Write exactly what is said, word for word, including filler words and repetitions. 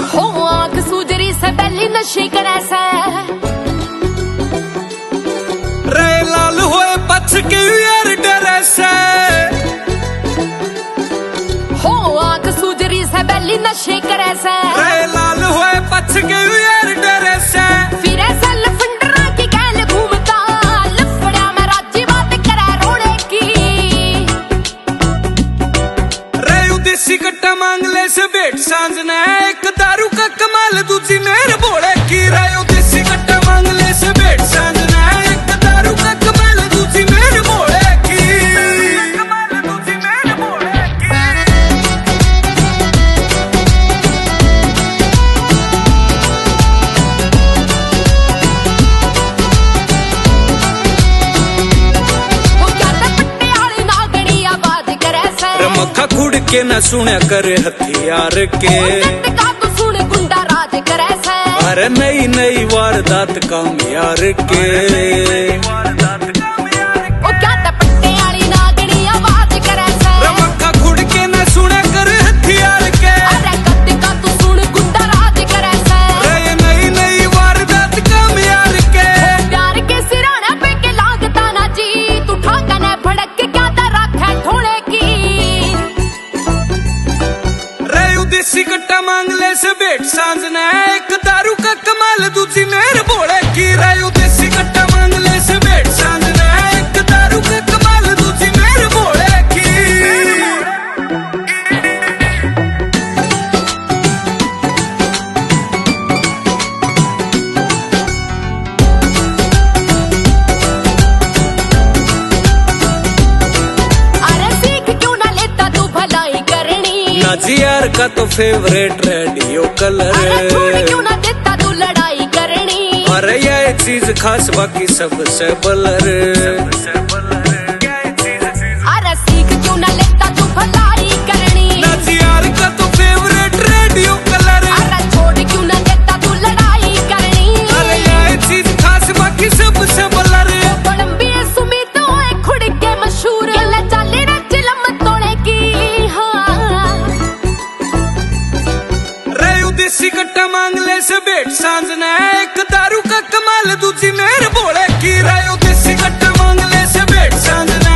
हो आंख सूजरी से पहली नशे करे से रे लाल होए पछ के यार डरे से हो आंख सूजरी से पहली नशे करे से रे लाल होए पछ के यार डरे से फिर ऐसा लफंडरा की गैल घूमता लफड़ा में राजी बात करे रोने की रे उदेसी कट्टा मांग ले से बेट सांझ ने एक दारू का कमाल दूसरी मेरे बोले की रे उदेसी कट्टा मांग ले से बेट सांझ ने एक दारू का कमाल दूसरी मेरे बोले की कमाल दूसरी मेरे बोले की वो क्या पट्टे वाली नागणी आवाज करे से मक्खा खुड़ के न सुने करे हथियार के का तो सुन गुंडा राज करे से अरे नई नई वारदात काम यार के वो क्या पट्टे वाली नागणी आवाज करे से मक्खा खुड़ के न सुने करे हथियार के अरे कत्ते का तो सुन गुंडा राज करे से अरे नई नई वारदात काम यार के प्यार के सिराने पे के लागता ना जी तू ठाका ने भड़क के क्या दा रखे ठोले की रे उदेसी कट्टा मांग ले से बेट सांझ ने एक दारू का कमाल दूसरी मेरे बोले की रे उदेसी कट्टा मांग ले से बेट सांझ ने एक दारू का कमाल दूसरी मेरे बोले की अरे सीख क्यों ना लेता तू भलाई करनी नाजी यार का तो फेवरेट रेडियो कलर अरे छोड़ क्यों ना देता तू लड़ाई करनी अरे ये चीज खास बाकी सबसे बलर अरे सीख क्यों ना लेता तू भलाई करनी नाजी यार का तो फेवरेट रेडियो कलर अरे छोड़ क्यों ना देता तू लड़ाई करनी अरे ये चीज खास बाकी सबसे बलर कोलंबी सुमित होए खुड़ के मशहूर ले चाली रे चिलम तोड़े की हाँ रे उदेसी कट्टा मांग ले से बेट सांझ ने एक दारू का कमाल दूसरी मेरे बोले की रे उदेसी कट्टा मांग ले से बेट सांझ ने